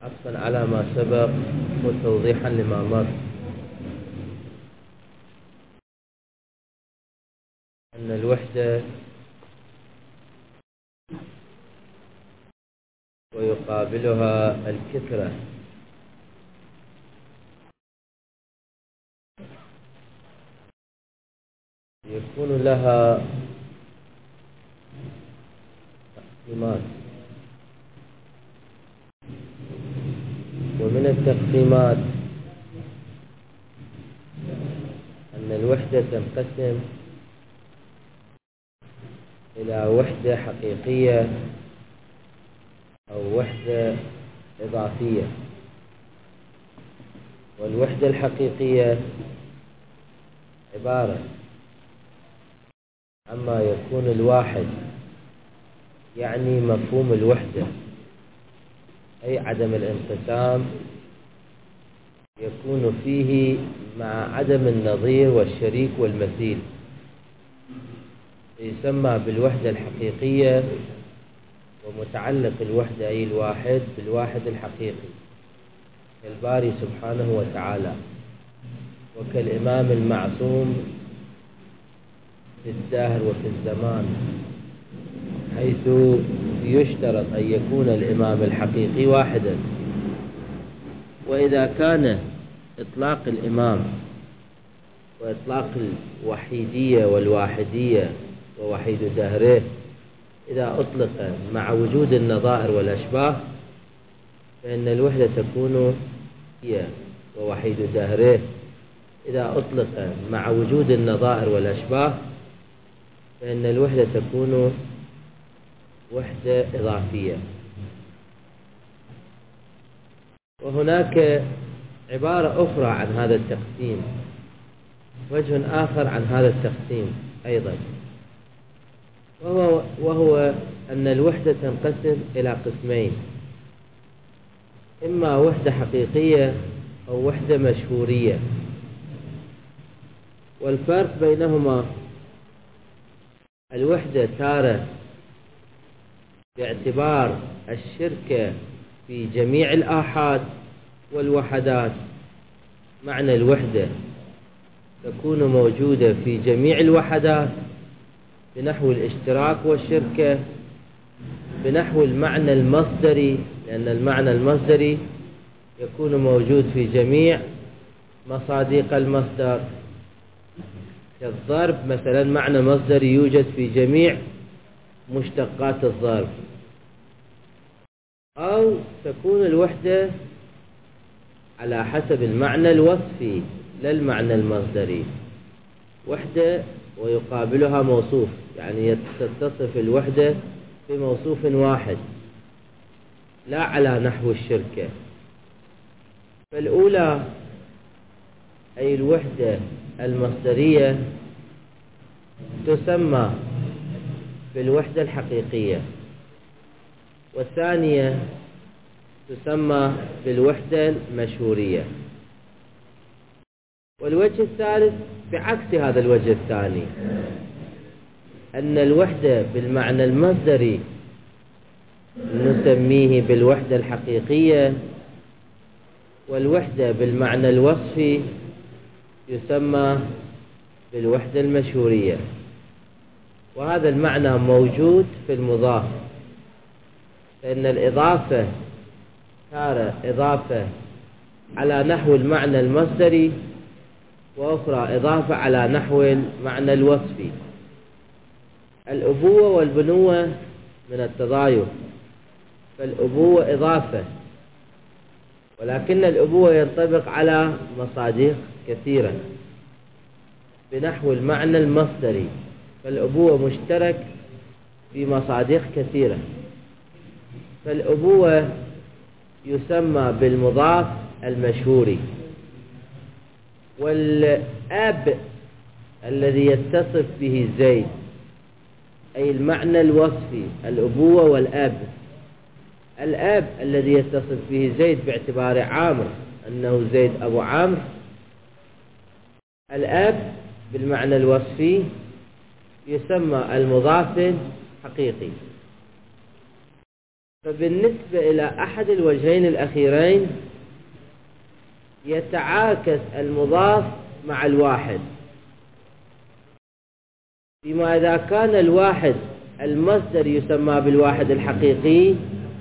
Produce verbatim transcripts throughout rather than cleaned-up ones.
عطفا على ما سبق وتوضيحا لما مر، أن الوحدة ويقابلها الكثرة، يكون لها تقسيمات، ومن التقسيمات أن الوحدة تنقسم إلى وحدة حقيقية أو وحدة إضافية. والوحدة الحقيقية عبارة عما يكون الواحد، يعني مفهوم الوحدة، أي عدم الانقسام، يكون فيه مع عدم النظير والشريك والمثيل، يسمى بالوحدة الحقيقية. ومتعلق الوحدة أي الواحد بالواحد الحقيقي كالباري سبحانه وتعالى، وكالإمام المعصوم في الدهر وفي الزمان، حيث يشترط أن يكون الإمام الحقيقي واحدا. وإذا كان إطلاق الإمام وإطلاق الوحيدية والواحدية ووحيد دهره إذا أطلق مع وجود النظائر والأشباه، فإن الوحدة تكون هي ووحيد دهره إذا أطلق مع وجود النظائر والأشباه، فإن الوحدة تكون وحدة إضافية. وهناك عبارة أخرى عن هذا التقسيم، وجه آخر عن هذا التقسيم أيضا، وهو, وهو أن الوحدة تنقسم إلى قسمين، إما وحدة حقيقية أو وحدة مشهورية. والفرق بينهما الوحدة تارة باعتبار الشركة في جميع الآحاد والوحدات، معنى الوحدة تكون موجودة في جميع الوحدات بنحو الاشتراك والشركة، بنحو المعنى المصدري، لأن المعنى المصدري يكون موجود في جميع مصادق المصدر، كالضرب مثلا معنى مصدري يوجد في جميع مشتقات الضرب. أو تكون الوحدة على حسب المعنى الوصفي لا المعنى المصدري، وحدة ويقابلها موصوف، يعني تتصف الوحدة بموصوف واحد لا على نحو الشركة. فالأولى أي الوحدة المصدرية تسمى بالوحدة الحقيقية، والثانية تسمى بالوحدة المشهورية. والوجه الثالث بعكس هذا الوجه الثاني، أن الوحدة بالمعنى المصدري نسميه بالوحدة الحقيقية، والوحدة بالمعنى الوصفي يسمى بالوحدة المشهورية. وهذا المعنى موجود في المضاف، فإن الإضافة تارة إضافة على نحو المعنى المصدري، وأخرى إضافة على نحو المعنى الوصفي. الأبوة والبنوة من التضايف، فالأبوة إضافة، ولكن الأبوة ينطبق على مصادق كثيرة بنحو المعنى المصدري، فالأبوة مشترك في مصادق كثيرة. فالأبوة يسمى بالمضاف المشهوري. والأب الذي يتصف به زيد أي المعنى الوصفي، الأبوة والأب، الأب الذي يتصف به زيد باعتبار عامر أنه زيد أبو عامر، الأب بالمعنى الوصفي يسمى المضاف الحقيقي. فبالنسبة إلى أحد الوجهين الأخيرين يتعاكس المضاف مع الواحد، فيما إذا كان الواحد المصدر يسمى بالواحد الحقيقي،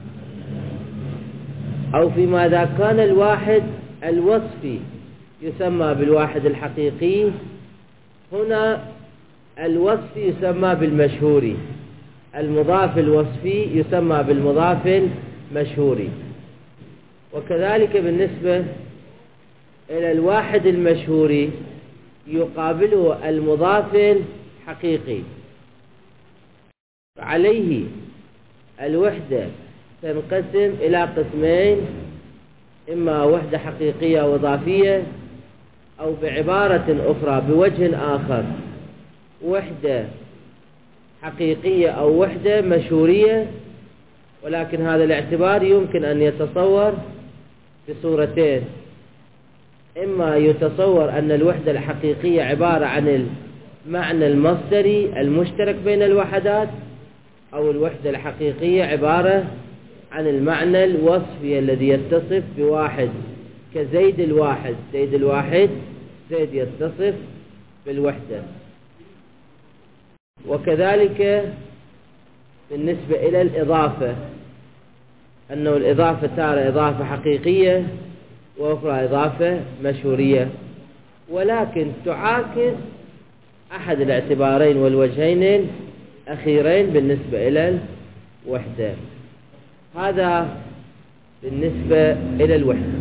أو فيما إذا كان الواحد الوصفي يسمى بالواحد الحقيقي. هنا الوصفي يسمى بالمشهوري، المضاف الوصفي يسمى بالمضاف المشهوري. وكذلك بالنسبة إلى الواحد المشهوري يقابله المضاف الحقيقي. عليه الوحدة تنقسم إلى قسمين، إما وحدة حقيقية وإضافية، أو بعبارة أخرى بوجه آخر وحدة حقيقية أو وحدة مشهورية. ولكن هذا الاعتبار يمكن أن يتصور بصورتين: إما يتصور أن الوحدة الحقيقية عبارة عن المعنى المصدري المشترك بين الوحدات، أو الوحدة الحقيقية عبارة عن المعنى الوصفي الذي يتصف بواحد، كزيد الواحد. زيد الواحد، زيد يتصف بالوحدة. وكذلك بالنسبة إلى الإضافة، أنه الإضافة تارة إضافة حقيقية وأخرى إضافة مشهورية، ولكن تعاكس أحد الاعتبارين والوجهين الأخيرين بالنسبة إلى الوحدة. هذا بالنسبة إلى الوحدة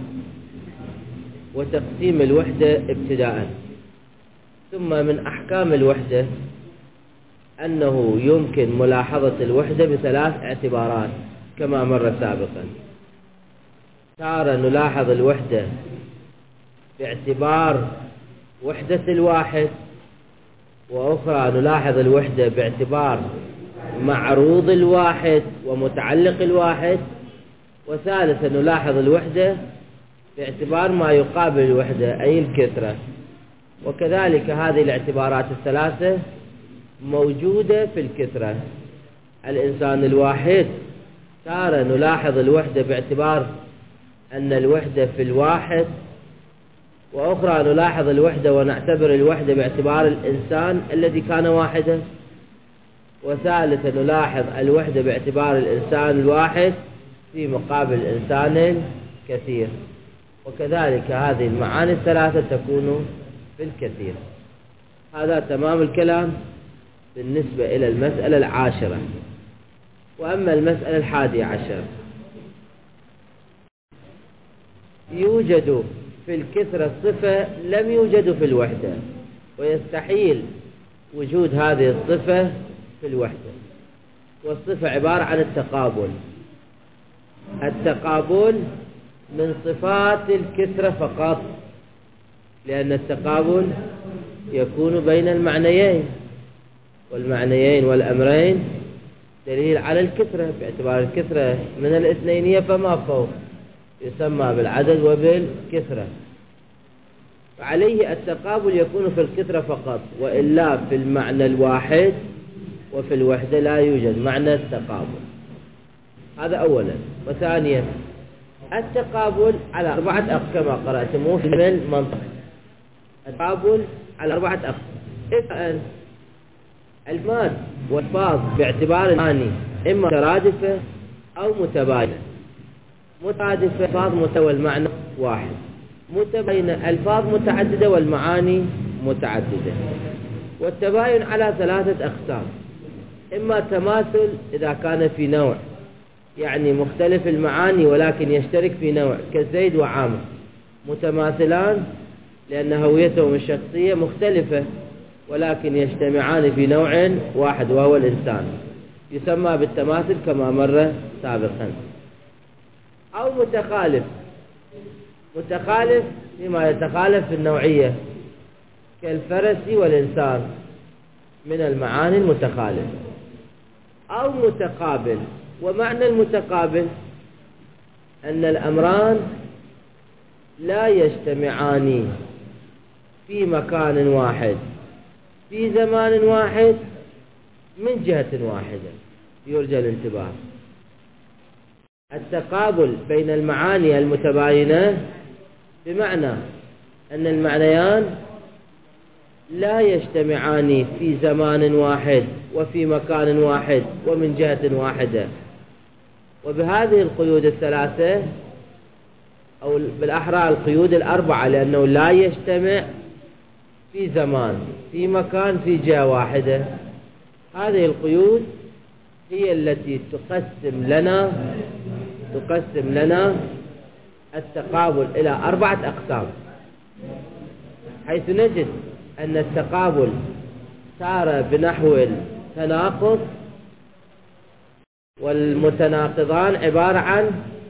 وتقسيم الوحدة ابتداء. ثم من أحكام الوحدة أنه يمكن ملاحظة الوحدة بثلاث اعتبارات كما مر سابقا. تارة نلاحظ الوحدة باعتبار وحدة الواحد، وأخرى نلاحظ الوحدة باعتبار معروض الواحد ومتعلق الواحد، وثالثا نلاحظ الوحدة باعتبار ما يقابل الوحدة أي الكثرة. وكذلك هذه الاعتبارات الثلاثة موجودة في الكثرة. الإنسان الواحد تارة نلاحظ الوحدة باعتبار أن الوحدة في الواحد، وأخرى نلاحظ الوحدة ونعتبر الوحدة باعتبار الإنسان الذي كان واحدا، وثالثا نلاحظ الوحدة باعتبار الإنسان الواحد في مقابل إنسان كثير. وكذلك هذه المعاني الثلاثة تكون في الكثير. هذا تمام الكلام بالنسبة إلى المسألة العاشرة. وأما المسألة الحادية عشر، يوجد في الكثرة صفة لم يوجد في الوحدة، ويستحيل وجود هذه الصفة في الوحدة. والصفة عبارة عن التقابل. التقابل من صفات الكثرة فقط، لأن التقابل يكون بين المعنيين، والمعنيين والأمرين دليل على الكثرة، باعتبار الكثرة من الاثنينية فما فوق يسمى بالعدد وبالكثرة. فعليه التقابل يكون في الكثرة فقط، وإلا في المعنى الواحد وفي الوحدة لا يوجد معنى التقابل. هذا أولا. وثانيا التقابل على أربعة أقسام كما قرأتموه في المنطق. التقابل على أربعة أقسام: الكلمات والألفاظ باعتبار المعاني إما مترادفة أو متباينة. مترادفة ألفاظ متوى المعنى واحد، متباينة ألفاظ متعددة والمعاني متعددة. والتباين على ثلاثة أقسام: إما تماثل إذا كان في نوع، يعني مختلف المعاني ولكن يشترك في نوع، كزيد وعامر متماثلان لأن هويتهم الشخصية مختلفة ولكن يجتمعان في نوع واحد وهو الإنسان، يسمى بالتماثل كما مر سابقا. أو متخالف، متخالف فيما يتخالف في النوعية، كالفرس والإنسان من المعاني المتخالفة. أو متقابل، ومعنى المتقابل أن الأمران لا يجتمعان في مكان واحد في زمان واحد من جهة واحدة، يرجى الانتباه. التقابل بين المعاني المتباينة بمعنى أن المعنيان لا يجتمعان في زمان واحد وفي مكان واحد ومن جهة واحدة. وبهذه القيود الثلاثة أو بالأحرى القيود الأربعة، لأنه لا يجتمع في زمان في مكان في جهة واحدة، هذه القيود هي التي تقسم لنا تقسم لنا التقابل إلى أربعة أقسام، حيث نجد أن التقابل صار بنحو التناقض، والمتناقضان عبارة عن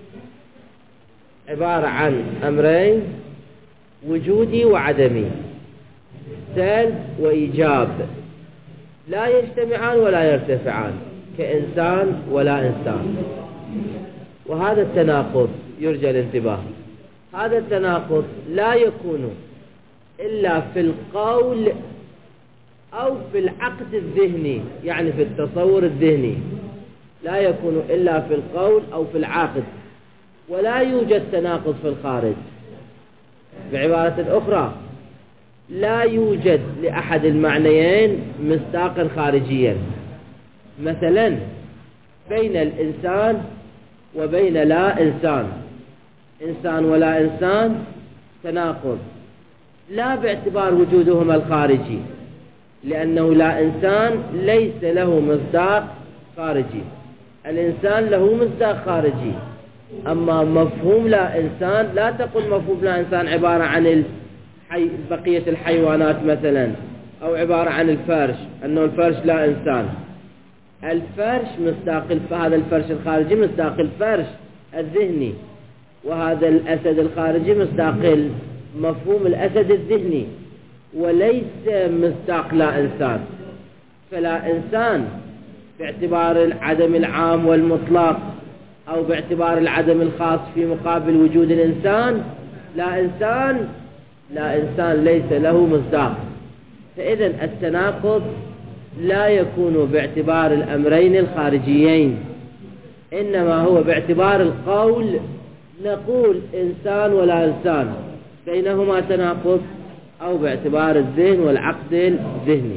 عبارة عن أمرين: وجودي وعدمي، سلب وإيجاب، لا يجتمعان ولا يرتفعان، كإنسان ولا إنسان. وهذا التناقض يرجى الانتباه، هذا التناقض لا يكون إلا في القول أو في العقد الذهني، يعني في التصور الذهني، لا يكون إلا في القول أو في العقد، ولا يوجد تناقض في الخارج. بعبارة أخرى، لا يوجد لأحد المعنيين مصداقا خارجيا. مثلا بين الإنسان وبين لا إنسان، إنسان ولا إنسان تناقض، لا باعتبار وجودهما الخارجي، لأنه لا إنسان ليس له مصداق خارجي، الإنسان له مصداق خارجي. أما مفهوم لا إنسان، لا تقل مفهوم لا إنسان عبارة عن الحي... بقية الحيوانات مثلا، أو عبارة عن الفرش، أنه الفرش لا إنسان. الفرش مصداق الف... هذا الفرش الخارجي مصداق الفرش الذهني، وهذا الأسد الخارجي مصداق مفهوم الأسد الذهني، وليس مصداق لا إنسان. فلا إنسان باعتبار العدم العام والمطلق، أو باعتبار العدم الخاص في مقابل وجود الإنسان، لا إنسان لا إنسان ليس له مصداق. فإذا التناقض لا يكون باعتبار الأمرين الخارجيين، إنما هو باعتبار القول، نقول إنسان ولا إنسان، بينهما تناقض، أو باعتبار الذهن والعقد الذهني.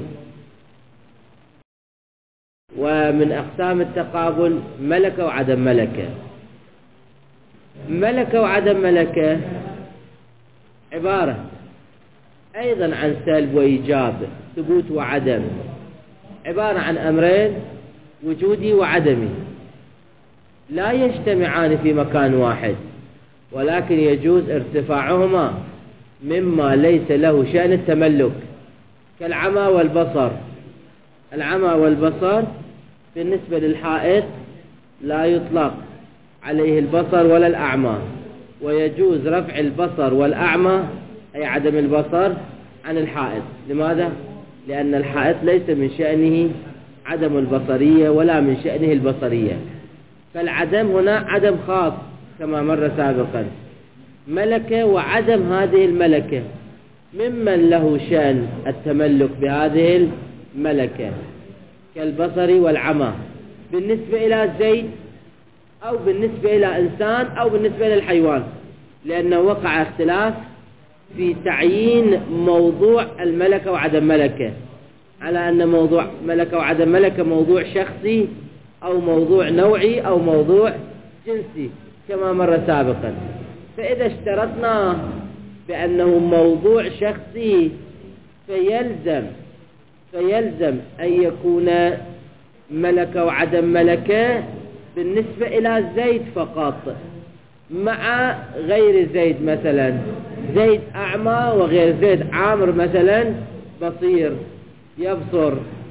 ومن أقسام التقابل ملكة وعدم ملكة. ملكة وعدم ملكة عبارة أيضا عن سلب وإيجاب، ثبوت وعدم، عبارة عن أمرين: وجودي وعدمي، لا يجتمعان في مكان واحد، ولكن يجوز ارتفاعهما مما ليس له شأن التملك، كالعمى والبصر. العمى والبصر بالنسبة للحائط لا يطلق عليه البصر ولا الأعمى، ويجوز رفع البصر والأعمى أي عدم البصر عن الحائط. لماذا؟ لأن الحائط ليس من شأنه عدم البصرية ولا من شأنه البصرية، فالعدم هنا عدم خاص كما مر سابقا. ملكة وعدم هذه الملكة ممن له شأن التملك بهذه الملكة، كالبصر والعمى، بالنسبة إلى زيد أو بالنسبة إلى إنسان أو بالنسبة إلى الحيوان، لأنه وقع اختلاف في تعيين موضوع الملكة وعدم ملكة، على أن موضوع ملكة وعدم ملكة موضوع شخصي أو موضوع نوعي أو موضوع جنسي كما مر سابقا. فإذا اشترطنا بأنه موضوع شخصي فيلزم فيلزم أن يكون ملكة وعدم ملكة بالنسبة إلى زيد فقط، مع غير زيد، مثلا زيد أعمى وغير زيد عامر مثلا بصير يبصر،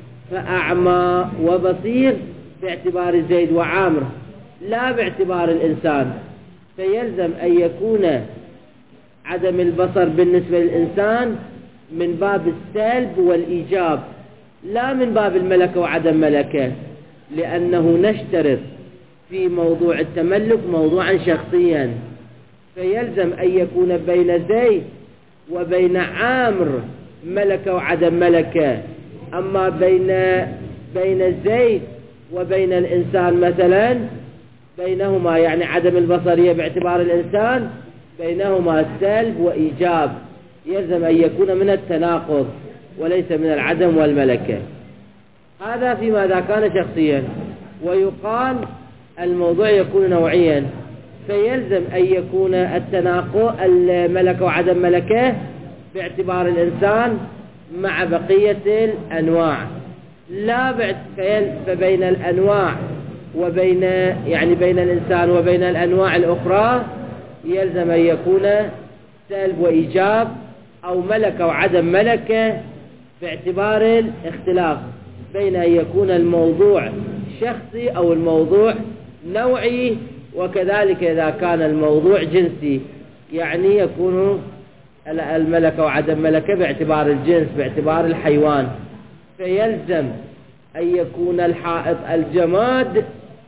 فأعمى وبصير باعتبار زيد وعامر لا باعتبار الإنسان، فيلزم أن يكون عدم البصر بالنسبة للإنسان من باب السلب والإيجاب، لا من باب الملكة وعدم ملكة، لأنه نشترط في موضوع التملك موضوعا شخصيا، فيلزم أن يكون بين زيد وبين عامر ملكة وعدم ملكة. أما بين بين زيد وبين الإنسان مثلا بينهما يعني عدم البصرية باعتبار الإنسان، بينهما سلب وإيجاب، يلزم أن يكون من التناقض وليس من العدم والملكة. هذا فيما إذا كان شخصيا. ويقال الموضوع يكون نوعيا، فيلزم أن يكون التناقض الملكة وعدم ملكة باعتبار الإنسان مع بقية الأنواع، لا فبين الأنواع وبين يعني بين الإنسان وبين الأنواع الأخرى يلزم أن يكون سلب وإيجاب أو ملكة وعدم ملكة باعتبار الاختلاف بين أن يكون الموضوع شخصي أو الموضوع نوعي، وكذلك إذا كان الموضوع جنسي يعني يكون الملكة وعدم ملكة باعتبار الجنس باعتبار الحيوان. فيلزم أن يكون الحائط الجماد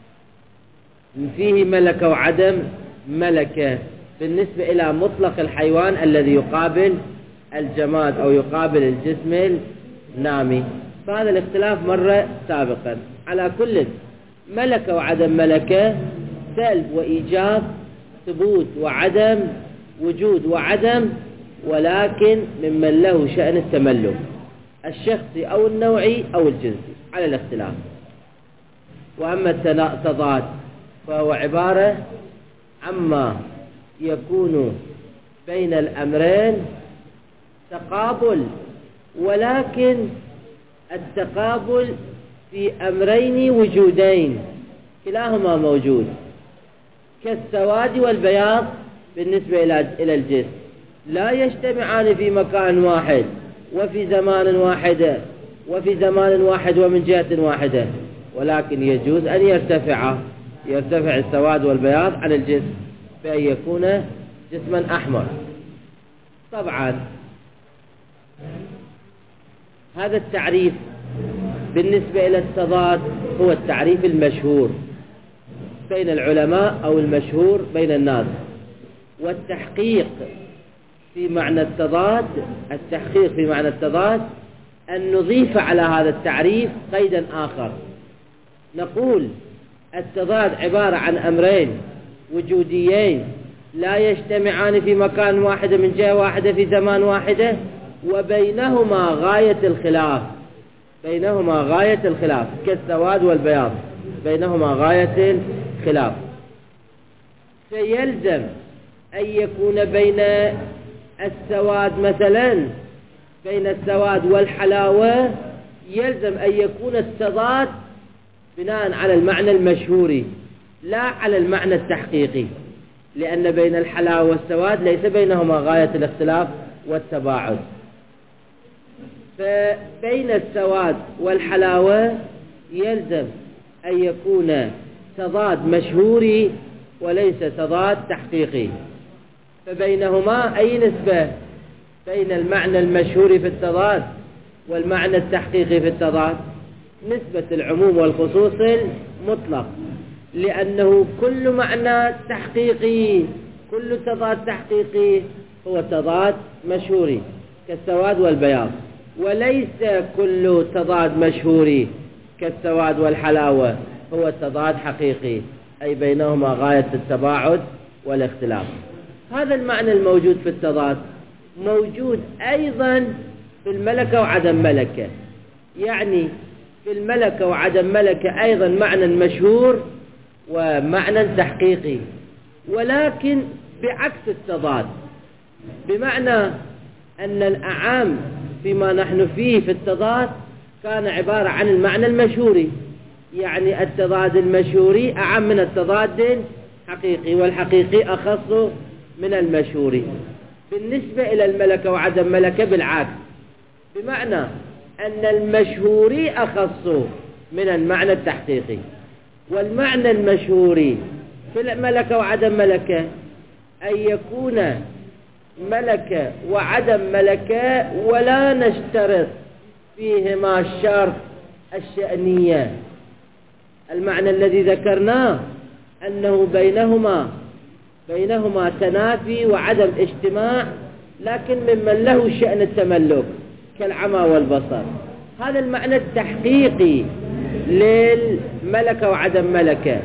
فيه ملكة وعدم ملكة بالنسبة إلى مطلق الحيوان الذي يقابل الجماد أو يقابل الجسم النامي. فهذا الاختلاف مرة سابقا. على كل ملكة وعدم ملكة، سلب وإيجاب، ثبوت وعدم، وجود وعدم، ولكن ممن له شأن التملك الشخصي أو النوعي أو الجنسي على الاختلاف. وأما التضاد فهو عبارة عما يكون بين الأمرين تقابل، ولكن التقابل في أمرين وجودين كلاهما موجود، كالسواد والبياض بالنسبة إلى الجسم لا يجتمعان في مكان واحد وفي زمان واحد وفي زمان واحد ومن جهة واحدة، ولكن يجوز أن يرتفع يرتفع السواد والبياض عن الجسم بأن يكون جسما أحمر. طبعا هذا التعريف بالنسبة إلى التضاد هو التعريف المشهور بين العلماء أو المشهور بين الناس. والتحقيق في معنى التضاد التحقيق في معنى التضاد أن نضيف على هذا التعريف قيدا آخر، نقول التضاد عبارة عن أمرين وجوديين لا يجتمعان في مكان واحد من جهة واحدة في زمان واحدة، وبينهما غاية الخلاف بينهما غاية الخلاف كالسواد والبياض بينهما غاية الخلاف. فيلزم أن يكون بين السواد مثلا بين السواد والحلاوة يلزم أن يكون التضاد بناء على المعنى المشهوري لا على المعنى التحقيقي، لأن بين الحلاوة والسواد ليس بينهما غاية الاختلاف والتباعد. فبين السواد والحلاوة يلزم أن يكون تضاد مشهوري وليس تضاد تحقيقي. فبينهما أي نسبة بين المعنى المشهوري في التضاد والمعنى التحقيقي في التضاد؟ نسبة العموم والخصوص المطلق، لأنه كل معنى تحقيقي كل تضاد تحقيقي هو تضاد مشهوري كالسواد والبياض، وليس كل تضاد مشهوري كالسواد والحلاوة هو تضاد حقيقي، أي بينهما غاية التباعد والاختلاف. هذا المعنى الموجود في التضاد موجود أيضا في الملكة وعدم ملكة، يعني في الملكة وعدم ملكة أيضا معنى مشهور ومعنى تحقيقي، ولكن بعكس التضاد، بمعنى أن الأعام فيما نحن فيه في التضاد كان عبارة عن المعنى المشهوري، يعني التضاد المشهوري أعم من التضاد الحقيقي، والحقيقي أخص من المشهوري. بالنسبة إلى الملكة وعدم ملكة بالعكس، بمعنى أن المشهوري أخص من المعنى التحقيقي، والمعنى المشهوري في الملكة وعدم ملكة أن يكون ملكة وعدم ملكة ولا نشترط فيهما الشرط الشأنية. المعنى الذي ذكرناه أنه بينهما بينهما تنافي وعدم اجتماع، لكن ممن له شأن التملك كالعمى والبصر. هذا المعنى التحقيقي للملكة وعدم ملكة،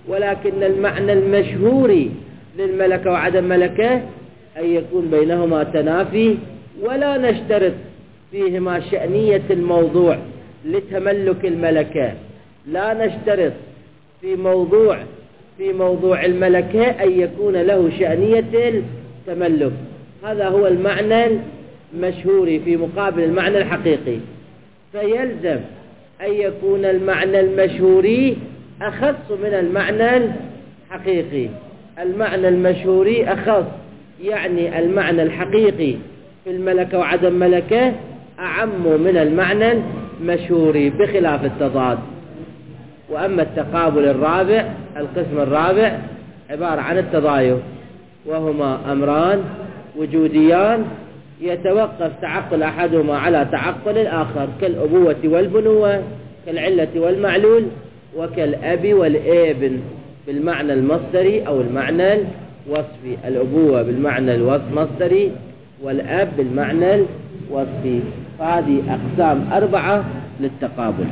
ولكن المعنى المشهور للملكة وعدم ملكة أن يكون بينهما تنافي، ولا نشترط فيهما شأنية الموضوع لتملك الملكة. لا نشترط في موضوع في موضوع الملكة أن يكون له شأنية التملك. هذا هو المعنى المشهور في مقابل المعنى الحقيقي. فيلزم أن يكون المعنى المشهوري أخص من المعنى الحقيقي. المعنى المشهوري أخص، يعني المعنى الحقيقي في الملكة وعدم ملكة أعم من المعنى المشهوري بخلاف التضاد. وأما التقابل الرابع، القسم الرابع عبارة عن التضايف، وهما أمران وجوديان يتوقف تعقل أحدهما على تعقل الآخر، كالأبوة والبنوة، كالعلة والمعلول، وكالأب والابن بالمعنى المصدري أو المعنى الوصفي. الأبوة بالمعنى المصدري والأب بالمعنى الوصفي. هذه أقسام أربعة للتقابل.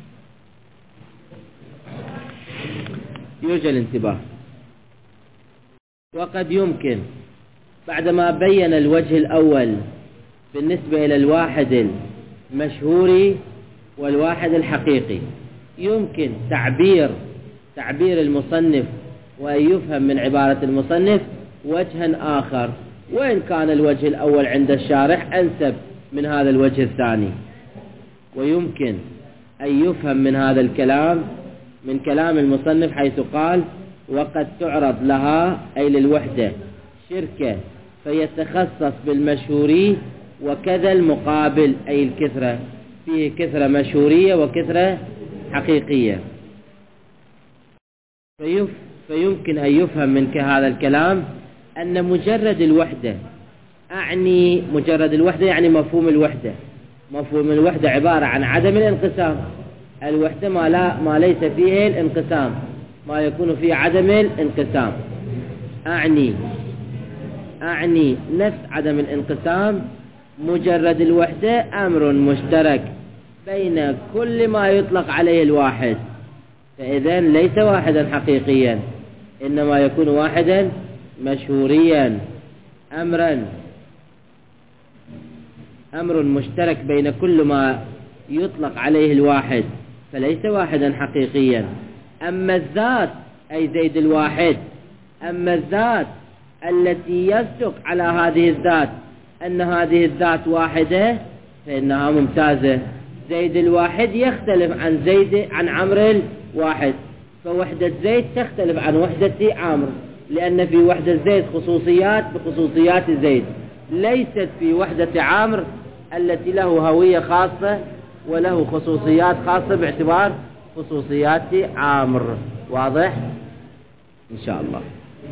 يرجى الانتباه. وقد يمكن بعدما بين الوجه الأول بالنسبة إلى الواحد المشهور والواحد الحقيقي، يمكن تعبير تعبير المصنف وأن يفهم من عبارة المصنف وجها آخر، وإن كان الوجه الأول عند الشارح أنسب من هذا الوجه الثاني. ويمكن أن يفهم من هذا الكلام من كلام المصنف حيث قال: وقد تعرض لها أي للوحدة شركة فيتخصص بالمشهوري، وكذا المقابل أي الكثرة، فيه كثرة مشهورية وكثرة حقيقية. فيمكن أن يفهم من هذا الكلام أن مجرد الوحدة، أعني مجرد الوحدة يعني مفهوم الوحدة. مفهوم الوحدة عبارة عن عدم الانقسام. الوحدة ما, لا ما ليس فيه الانقسام، ما يكون فيه عدم الانقسام. أعني أعني نفس عدم الانقسام. مجرد الوحدة أمر مشترك بين كل ما يطلق عليه الواحد، فإذا ليس واحدا حقيقيا، إنما يكون واحدا مشهوريا. أمرا أمر مشترك بين كل ما يطلق عليه الواحد، فليس واحدا حقيقيا. أما الذات أي زيد الواحد، أما الذات التي يصدق على هذه الذات أن هذه الذات واحدة فإنها ممتازة. زيد الواحد يختلف عن زيد عن عمرو الواحد، فوحدة زيد تختلف عن وحدة عمرو، لأن في وحدة زيد خصوصيات بخصوصيات زيد، ليست في وحدة عمرو التي له هوية خاصة وله خصوصيات خاصة باعتبار خصوصيات عمرو. واضح إن شاء الله؟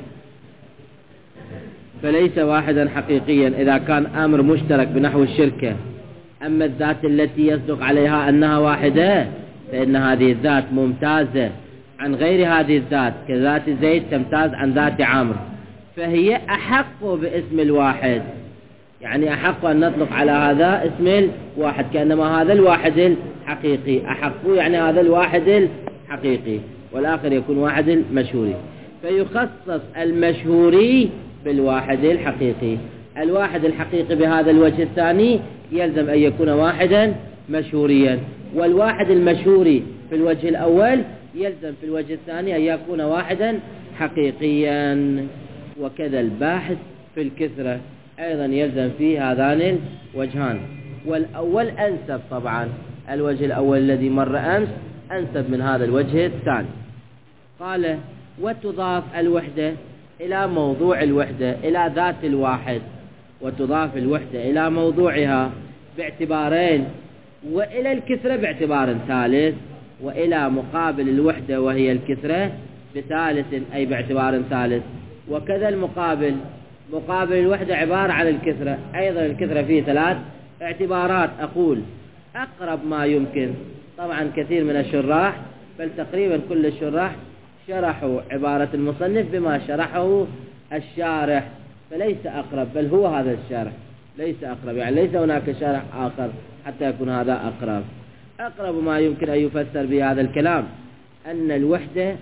فليس واحدا حقيقيا إذا كان أمر مشترك بنحو الشركة. أما الذات التي يصدق عليها أنها واحدة فإن هذه الذات ممتازة عن غير هذه الذات، كذات زيد تمتاز عن ذات عمرو، فهي أحق باسم الواحد. يعني أحق أن نطلق على هذا اسم الواحد، كأنما هذا الواحد الحقيقي. أحق يعني هذا الواحد الحقيقي، والآخر يكون واحد المشهوري. فيخصص المشهوري بالواحد الحقيقي. الواحد الحقيقي بهذا الوجه الثاني يلزم أن يكون واحدا مشهوريا، والواحد المشهوري في الوجه الأول يلزم في الوجه الثاني أن يكون واحدا حقيقيا. وكذا الباحث في الكثرة أيضا يلزم فيه هذان الوجهان، والأول أنسب طبعا. الوجه الأول الذي مر أمس أنسب من هذا الوجه الثاني. قال: وتضاف الوحدة إلى موضوع الوحدة إلى ذات الواحد، وتضاف الوحدة إلى موضوعها باعتبارين، وإلى الكثرة باعتبار ثالث، وإلى مقابل الوحدة وهي الكثرة بثالث أي باعتبار ثالث. وكذا المقابل، مقابل الوحدة عبارة عن الكثرة، أيضا الكثرة فيه ثلاث اعتبارات. أقول أقرب ما يمكن. طبعا كثير من الشراح، بل تقريبا كل الشراح شرحوا عبارة المصنف بما شرحه الشارح، فليس أقرب، بل هو هذا الشارح ليس أقرب، يعني ليس هناك شارح آخر حتى يكون هذا أقرب. أقرب ما يمكن أن يفسر بهذا الكلام أن الوحدة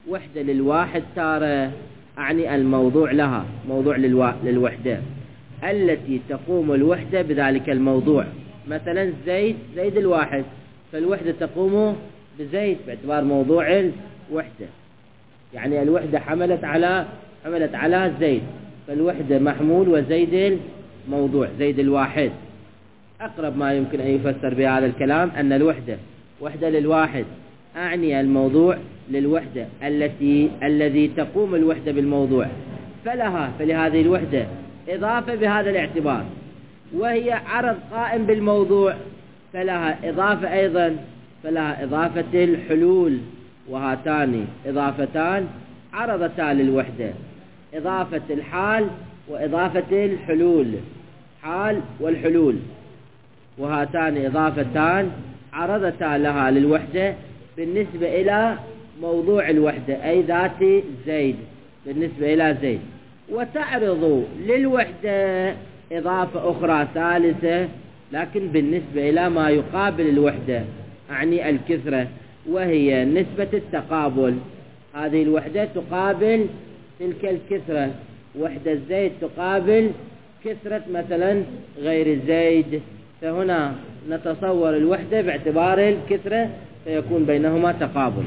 وحدة للواحد تارة أعني الموضوع لها، موضوع للوحدة التي تقوم الوحدة بذلك الموضوع. مثلا زيد، زيد الواحد، فالوحدة تقوم بزيد باعتبار موضوع الوحدة، يعني الوحدة حملت على حملت على زيد، فالوحدة محمول وزيد الموضوع، زيد الواحد. أقرب ما يمكن أن يفسر بهذا الكلام أن الوحدة وحدة للواحد، أعني الموضوع للوحدة التي الذي تقوم الوحدة بالموضوع، فلها فلهذه الوحدة إضافة بهذا الاعتبار، وهي عرض قائم بالموضوع، فلها إضافة أيضا، فلها إضافة الحلول، وهاتان إضافتان عرضتان للوحدة، إضافة الحال وإضافة الحلول، حال والحلول، وهاتان إضافتان عرضتا لها للوحدة بالنسبة إلى موضوع الوحدة أي ذات زيد، بالنسبة إلى زيد. وتعرض للوحدة إضافة أخرى ثالثة لكن بالنسبة إلى ما يقابل الوحدة، أعني الكثرة، وهي نسبة التقابل. هذه الوحدة تقابل تلك الكثرة، وحدة زيد تقابل كثرة مثلا غير زيد، فهنا نتصور الوحدة باعتبار الكثرة فيكون بينهما تقابل،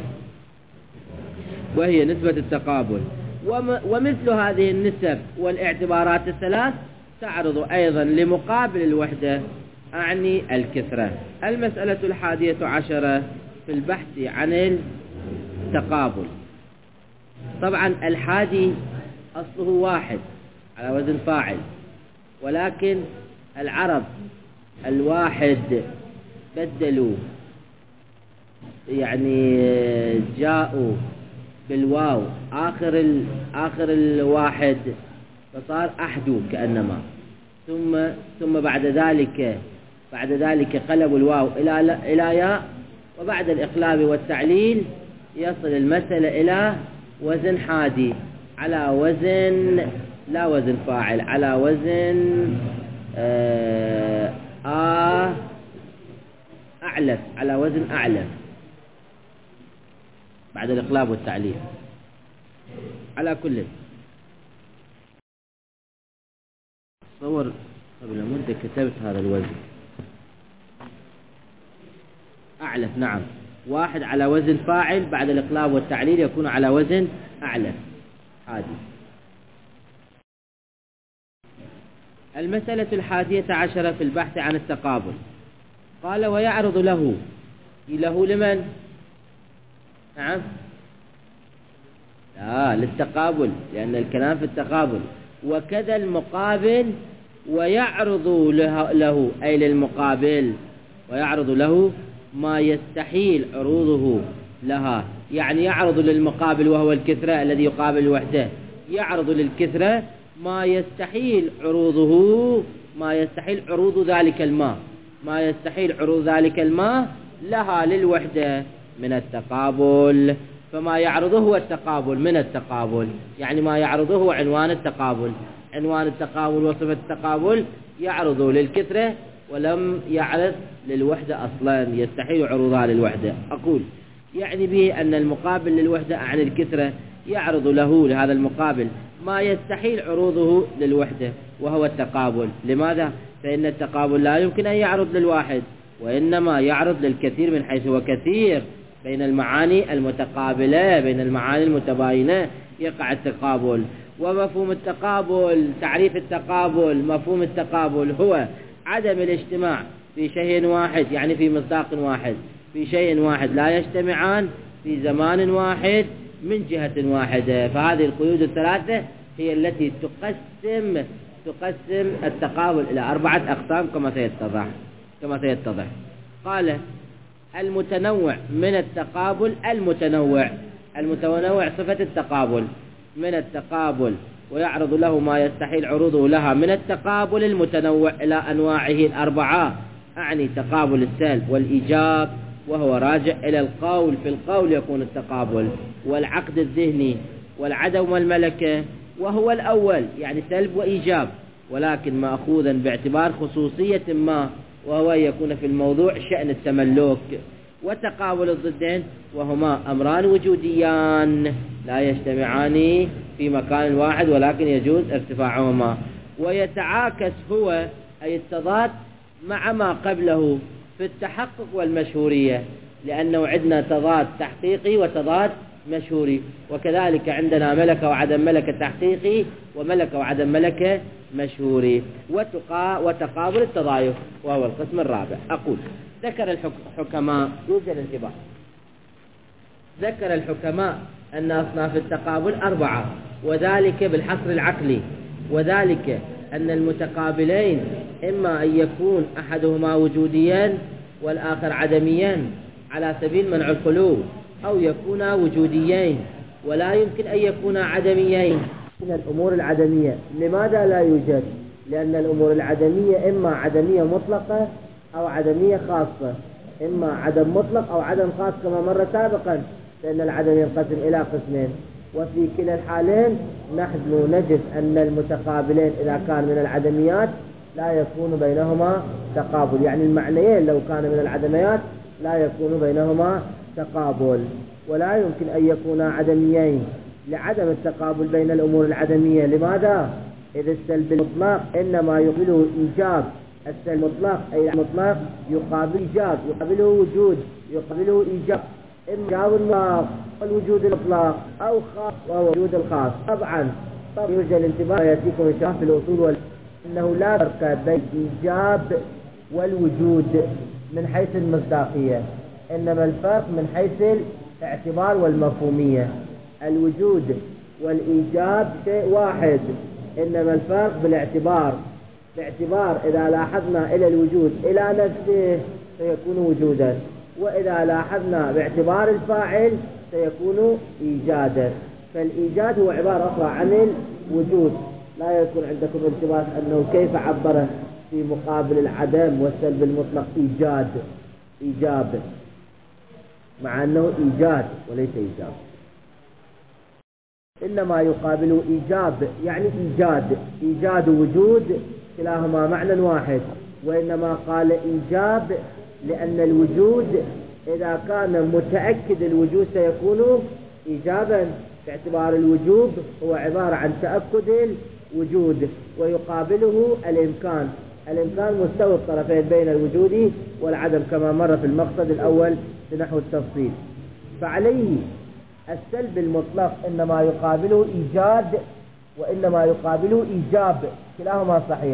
وهي نسبة التقابل. ومثل هذه النسب والاعتبارات الثلاث تعرض أيضا لمقابل الوحدة، أعني الكثرة. المسألة الحادية عشرة في البحث عن التقابل. طبعا الحادي أصله واحد على وزن فاعل، ولكن العرب الواحد بدلوا، يعني جاءوا بالواو آخر ال... آخر الواحد فصار أحدو كأنما، ثم ثم بعد ذلك بعد ذلك قلبوا الواو إلى إلى ياء، وبعد الإقلاب والتعليل يصل المسألة إلى وزن حادي على وزن لا وزن فاعل، على وزن آه آه أعلف، على وزن أعلف بعد الإقلاب والتعليل. على كل تصور قبل مدة كتبت هذا الوزن أعلف، نعم، واحد على وزن فاعل بعد الإقلاب والتعليل يكون على وزن أعلف عادي. المسألة الحادية عشرة في البحث عن التقابل. قال ويعرض له، له لمن؟ نعم، لا للتقابل، لأن الكلام في التقابل. وكذا المقابل ويعرض له, له أي للمقابل، ويعرض له ما يستحيل عروضه لها، يعني يعرض للمقابل وهو الكثرة الذي يقابل الوحدة، يعرض للكثرة ما يستحيل عروضه، ما يستحيل عروض ذلك الماء، ما يستحيل عروض ذلك الماء لها للوحدة من التقابل. فما يعرضه هو التقابل من التقابل، يعني ما يعرضه هو عنوان التقابل، عنوان التقابل وصفة التقابل يعرض للكثرة ولم يعرض للوحدة أصلا، يستحيل عروضها للوحدة. أقول يعني به أن المقابل للوحدة عن الكثرة يعرض له لهذا المقابل ما يستحيل عروضه للوحدة وهو التقابل. لماذا؟ فإن التقابل لا يمكن أن يعرض للواحد، وإنما يعرض للكثير من حيث هو كثير. بين المعاني المتقابلة، بين المعاني المتباينة يقع التقابل. ومفهوم التقابل، تعريف التقابل، مفهوم التقابل هو عدم الاجتماع في شيء واحد، يعني في مصداق واحد، في شيء واحد لا يجتمعان في زمان واحد من جهة واحدة. فهذه القيود الثلاثة هي التي تقسم تقسم التقابل إلى أربعة أقسام كما سيتضح كما سيتضح. قال المتنوع من التقابل، المتنوع المتنوع صفة التقابل من التقابل، ويعرض له ما يستحيل عروضه لها من التقابل المتنوع إلى أنواعه الأربعة، أعني تقابل السلب والإيجاب وهو راجع إلى القول، في القول يكون التقابل، والعقد الذهني والعدم والملكة، وهو الأول يعني سلب وإيجاب، ولكن مأخوذا باعتبار خصوصية ما، وهو يكون في الموضوع شأن التملك، وتقابل الضدين، وهما أمران وجوديان لا يجتمعان في مكان واحد ولكن يجوز ارتفاعهما. ويتعاكس هو أي التضاد مع ما قبله في التحقق والمشهورية، لأنه عندنا تضاد تحقيقي وتضاد مشهوري، وكذلك عندنا ملكة وعدم ملكة تحقيقي وملكة وعدم ملكة مشهوري، وتقابل التضايف وهو القسم الرابع. أقول ذكر الحكماء يوجد انتباه ذكر الحكماء أن أصناف التقابل أربعة، وذلك بالحصر العقلي، وذلك أن المتقابلين إما أن يكون أحدهما وجوديا والآخر عدميا على سبيل منع الخلو، أو يكونا وجوديين ولا يمكن أن يكونا عدميين. من الأمور العدمية لماذا لا يوجد؟ لأن الأمور العدمية إما عدمية مطلقة أو عدمية خاصة، إما عدم مطلق أو عدم خاص كما مر سابقا، لأن العدم ينقسم إلى قسمين، وفي كلا الحالين نحن نجد أن المتقابلين إذا كان من العدميات لا يكون بينهما تقابل، يعني المعنيين لو كان من العدميات لا يكون بينهما تقابل، ولا يمكن أن يكونا عدميين لعدم التقابل بين الأمور العدمية. لماذا؟ إذا السلب المطلق إنما يقابله إيجاب، السلب المطلق أي المطلق يقابل إيجاب، يقابله وجود، يقابله إيجاب، إما إيجاب المطلق والوجود المطلق أو خاص وهو وجود الخاص. طبعا طبعا يوجد الانتباه يأتيكم إن شاء الله في الأصول وال... أنه لا فرق بين الإيجاب والوجود من حيث المصداقية، إنما الفرق من حيث الاعتبار والمفهومية. الوجود والإيجاب شيء واحد، إنما الفرق بالاعتبار. باعتبار إذا لاحظنا إلى الوجود إلى نفسه سيكون وجودا، وإذا لاحظنا باعتبار الفاعل سيكون إيجادا. فالإيجاد هو عبارة أخرى عن الوجود. لا يكون عندكم التباس أنه كيف عبر في مقابل العدم والسلب المطلق إيجاد إيجاب، مع أنه إيجاد وليس إيجاب، إنما يقابل إيجاب يعني إيجاد، إيجاد وجود كلاهما معنى واحد، وإنما قال إيجاب لأن الوجود إذا كان متأكد الوجود سيكون إيجابا، باعتبار الوجوب هو عبارة عن تأكد الوجود، ويقابله الإمكان. الإمكان مستوى الطرفين بين الوجود والعدم كما مر في المقصد الأول بنحو التفصيل. فعليه السلب المطلق إنما يقابله إيجاد وإنما يقابله إيجاب، كلاهما صحيح.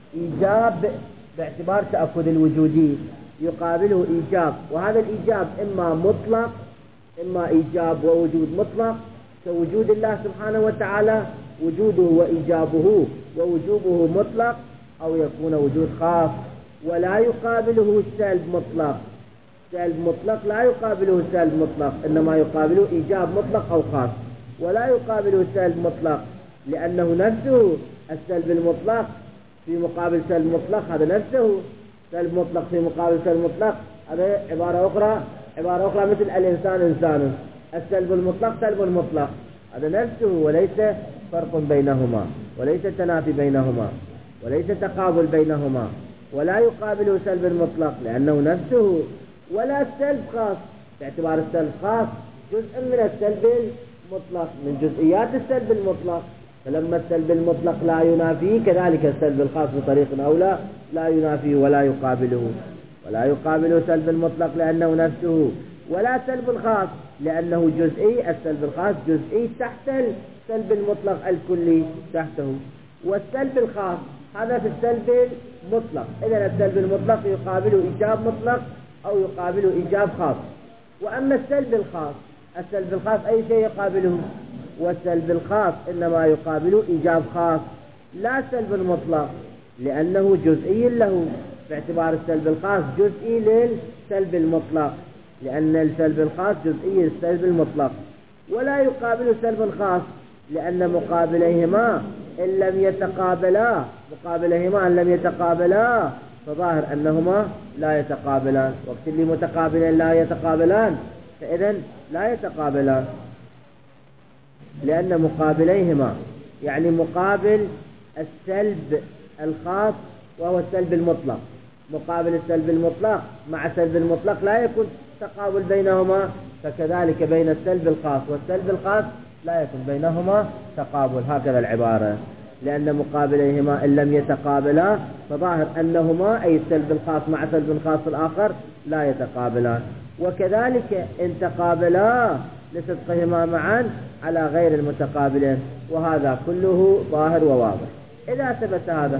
إيجاب باعتبار تأكد الوجودي يقابله إيجاب، وهذا الإيجاب إما مطلق إما إيجاب ووجود مطلق كوجود الله سبحانه وتعالى، وجوده وإيجابه ووجوبه مطلق، أو يكون وجود خاص. ولا يقابله سلب مطلق، سلب مطلق لا يقابله سلب مطلق، إنما يقابله إيجاب مطلق أو خاص. ولا يقابله سلب مطلق لأنه نفسه السلب المطلق في مقابل سلب مطلق، هذا نفسه سلب مطلق في مقابل سلب مطلق، هذا عبارة أخرى عبارة أخرى مثل الإنسان إنسان، السلب المطلق سلب المطلق، هذا نفسه، وليس فرق بينهما، وليس تنافي بينهما، وليس تقابل بينهما. ولا يقابله سلب المطلق لأنه نفسه، ولا سلب خاص باعتبار السلب خاص جزء من السلب المطلق من جزئيات السلب المطلق، فلما السلب المطلق لا ينافيه كذلك السلب الخاص بطريق أولى لا ينافيه ولا يقابله. ولا يقابله سلب المطلق لأنه نفسه، ولا سلب الخاص لأنه جزئي، السلب الخاص جزئي تحت السلب المطلق الكلي تحته. والسلب الخاص هذا في السلب المطلق، إذن السلب المطلق يقابله إيجاب مطلق أو يقابله إيجاب خاص. وأما السلب الخاص، السلب الخاص أي شيء يقابله، والسلب الخاص إنما يقابله إيجاب خاص لا سلب المطلق لأنه جزئي له، باعتبار السلب الخاص جزئي للسلب المطلق، لأن السلب الخاص جزئي للسلب المطلق. ولا يقابل سلب خاص لأن مقابليهما إن لم يتقابلا مقابليهما إن لم يتقابلا فظاهر أنهما لا يتقابلان، وقت اللي متقابلين لا يتقابلان فإذن لا يتقابلان، لأن مقابليهما يعني مقابل السلب الخاص وهو السلب المطلق، مقابل السلب المطلق مع السلب المطلق لا يكون التقابل بينهما، فكذلك بين السلب الخاص والسلب الخاص لا يكون بينهما تقابل. هكذا العبارة، لأن مقابليهما إن لم يتقابلا فظاهر أنهما أي السلب الخاص مع سلب خاص الآخر لا يتقابلان، وكذلك إن تقابلا لصدقهما معا على غير المتقابلين، وهذا كله ظاهر وواضح. إذا ثبت هذا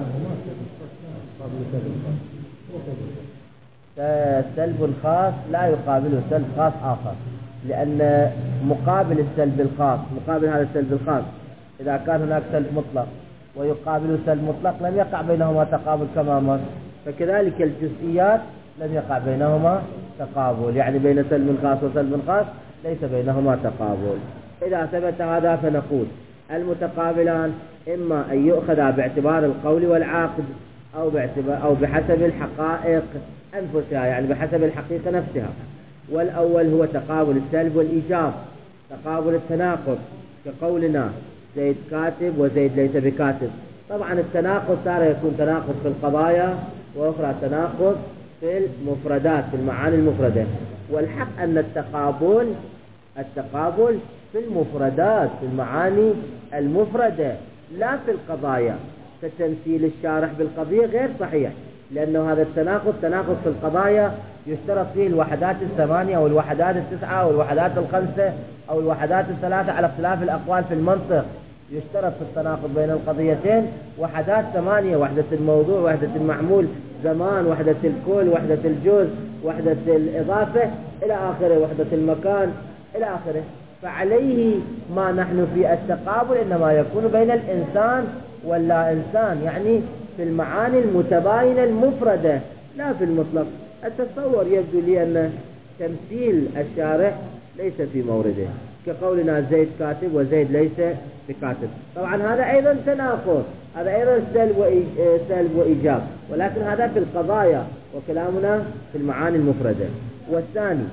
سلب خاص لا يقابله سلب خاص آخر، لأن مقابل السلب الخاص مقابل هذا السلب الخاص إذا كان هناك سلب مطلق ويقابل سلب مطلق لم يقع بينهما تقابل كما مر، فكذلك الجزئيات لم يقع بينهما تقابل، يعني بين سلب خاص وسلب خاص ليس بينهما تقابل. إذا ثبت هذا فنقول المتقابلان إما أن يؤخذا باعتبار القول والعقد أو باعتبار أو بحسب الحقائق أنفسها، يعني بحسب الحقيقة نفسها. والأول هو تقابل السلب والإيجاب، تقابل التناقض كقولنا زيد كاتب وزيد ليس بكاتب. طبعا التناقض تارة يكون تناقض في القضايا، وأخرى تناقض في المفردات في المعاني المفردة، والحق أن التقابل التقابل في المفردات في المعاني المفردة لا في القضايا. فتمثيل الشارح بالقضية غير صحيح، لأنه هذا التناقض تناقض في القضايا يشترط فيه الوحدات الثمانية أو الوحدات التسعة أو الوحدات الخمسة أو الوحدات الثلاثة على اختلاف الأقوال في المنطق. يشترط في التناقض بين القضيتين وحدات ثمانية: وحدة الموضوع، وحدة المعمول، زمان، وحدة الكل، وحدة الجزء، وحدة الإضافة إلى آخره، وحدة المكان إلى آخره. فعليه ما نحن في التقابل إنما يكون بين الإنسان واللا إنسان، يعني في المعاني المتباينة المفردة لا في المطلق. التصور يبدو لي أن تمثيل الشارح ليس في مورده، كقولنا زيد كاتب وزيد ليس بكاتب. طبعا هذا أيضا تناقض، هذا أيضا سلب سلب وإيجاب، ولكن هذا في القضايا وكلامنا في المعاني المفردة. والثاني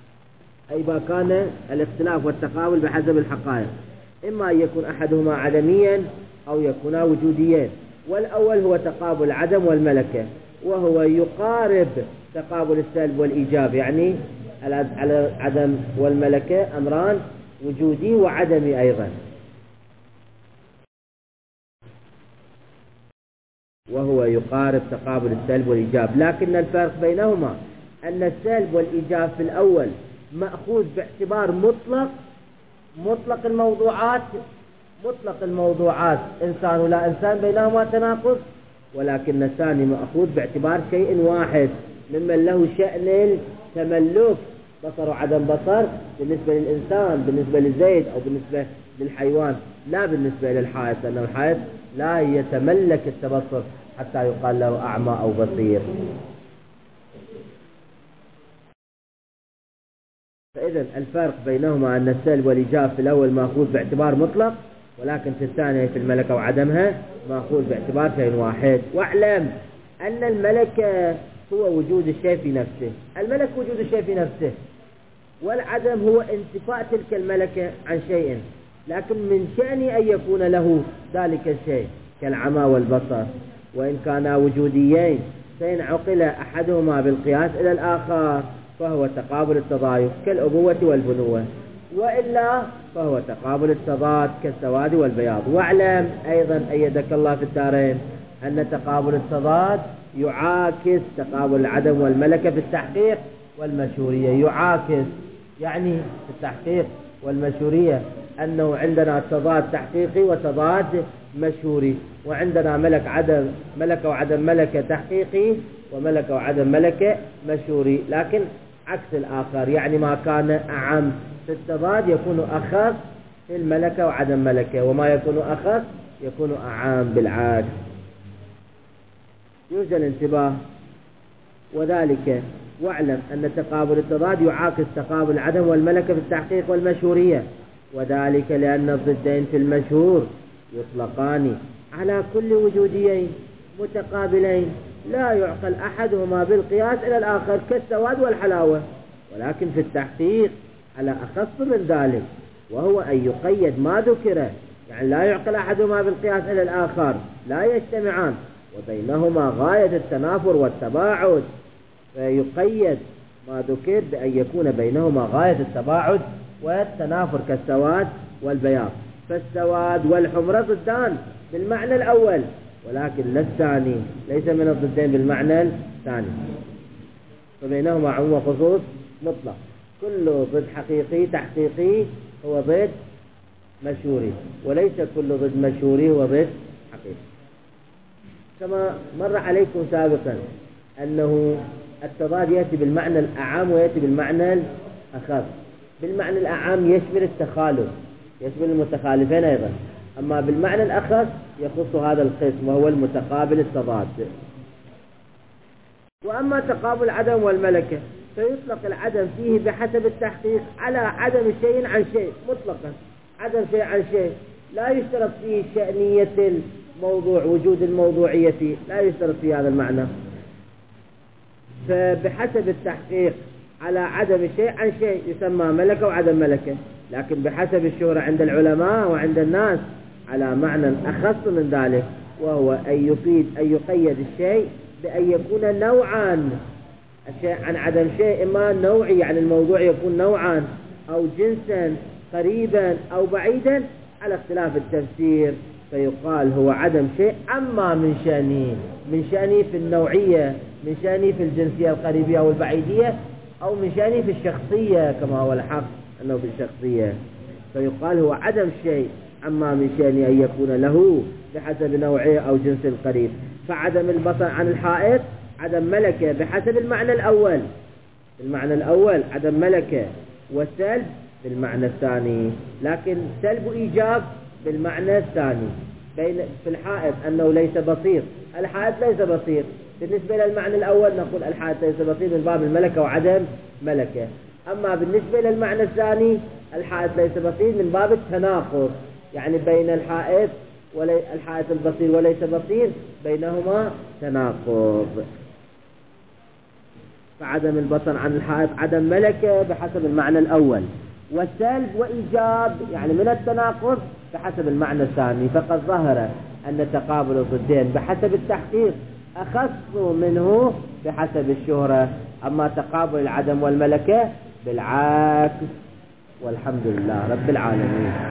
أي ما كان الاختلاف والتقابل بحسب الحقائق، إما أن يكون أحدهما عدميا أو يكونا وجوديين. والأول هو تقابل العدم والملكة، وهو يقارب تقابل السلب والإيجاب، يعني العدم والملكة أمران وجودي وعدمي أيضا، وهو يقارب تقابل السلب والإيجاب. لكن الفرق بينهما أن السلب والإيجاب في الأول مأخوذ باعتبار مطلق مطلق الموضوعات مطلق الموضوعات إنسان ولا إنسان بينهما تناقض، ولكن الثاني مأخوذ باعتبار شيء واحد ممن له شأن التملك، بصر وعدم بصر بالنسبة للإنسان، بالنسبة للزيد أو بالنسبة للحيوان، لا بالنسبة للحائط، لأن الحائط لا يتملك التبصر حتى يقال له أعمى أو بصير. فإذا الفرق بينهما أن السلب والإيجاب في الأول مأخوذ باعتبار مطلق، ولكن في الثانية في الملكة وعدمها مأخوذ باعتبار شيء واحد. واعلم أن الملكة هو وجود الشيء في نفسه، الملك وجود الشيء في نفسه، والعدم هو انتفاء تلك الملكة عن شيء، لكن من شأن أن يكون له ذلك الشيء كالعمى والبصر، وإن كانا وجوديين فإن عقل أحدهما بالقياس إلى الآخر فهو تقابل التضايف كالأبوة والبنوة، وإلا فهو تقابل التضاد كالسواد والبياض. واعلم أيضا أيدك الله في الدارين أن تقابل التضاد يعاكس تقابل العدم والملكة في التحقيق والمشهورية. يعاكس يعني في التحقيق والمشهورية أنه عندنا تضاد تحقيقي وتضاد مشهوري، وعندنا ملك عدم ملكة وعدم ملكة تحقيقي وملكة وعدم ملكة مشهوري، لكن عكس الآخر، يعني ما كان أعم في التضاد يكون أخف في الملكة وعدم ملكة، وما يكون أخف يكون أعم بالعكس. يوجد الانتباه. وذلك واعلم أن تقابل التضاد يعاكس تقابل العدم والملكة في التحقيق والمشهورية، وذلك لأن الضدين في المشهور يطلقان على كل وجوديين متقابلين لا يعقل أحدهما بالقياس إلى الآخر كالسواد والحلاوة، ولكن في التحقيق على أخص من ذلك، وهو أن يقيد ما ذكره، يعني لا يعقل أحدهما بالقياس إلى الآخر، لا يجتمعان وبينهما غاية التنافر والتباعد، فيقيد ما ذكر بأن يكون بينهما غاية التباعد والتنافر كالسواد والبياض. فالسواد والحمرة ضدان بالمعنى الأول، ولكن لا الثاني، ليس من الضدين بالمعنى الثاني. فبينهما عموم وخصوص مطلق. كل ضد حقيقي تحقيقي هو ضد مشهوري، وليس كل ضد مشهوري هو ضد حقيقي. كما مر عليكم سابقا أنه التضاد يأتي بالمعنى الأعام ويأتي بالمعنى الأخف. بالمعنى الأعام يشمل التخالف، يشمل المتخالفين أيضا، أما بالمعنى الأخف يخص هذا القسم وهو المتقابل التضاد. وأما تقابل العدم والملكة فيطلق العدم فيه بحسب التحقيق على عدم شيء عن شيء مطلقا. عدم شيء عن شيء لا يشترط فيه شأنية الموضوع، وجود الموضوعية فيه لا يشترط فيه هذا المعنى. فبحسب التحقيق على عدم شيء عن شيء يسمى ملكة وعدم ملكة، لكن بحسب الشهرة عند العلماء وعند الناس على معنى أخص من ذلك، وهو أن يفيد أن يقيد الشيء بأن يكون نوعا. الشيء عن عدم شيء إما نوعي، يعني الموضوع يكون نوعا أو جنسا قريبا أو بعيدا على اختلاف التفسير، فيقال هو عدم شيء أما من شأنه من شأنه في النوعية، من شأنه في الجنسية القريبية أو البعيدية، أو من شأنه في الشخصية كما هو الحق أنه في الشخصية. فيقال هو عدم شيء أما من شأنه أن يكون له بحسب نوعه أو جنس القريب. فعدم البصر عن الحائط عدم ملكة بحسب المعنى الأول، المعنى الأول عدم ملكة، والسلب بالمعنى الثاني، لكن سلب إيجاب بالمعنى الثاني. بين في الحائط أنه ليس بصير، الحائط ليس بصير. بالنسبة للمعنى الأول نقول الحائط ليس بصير من باب الملكة وعدم ملكة. أما بالنسبة للمعنى الثاني الحائط ليس بصير من باب التناقض، يعني بين الحائط والحائط البصير وليس بصير بينهما تناقض. فعدم البصر عن الحائط عدم ملكة بحسب المعنى الأول، والسلب وإيجاب يعني من التناقض بحسب المعنى الثاني. فقد ظهر أن تقابل الضدين بحسب التحقيق أخص منه بحسب الشهرة، أما تقابل العدم والملكة بالعكس. والحمد لله رب العالمين.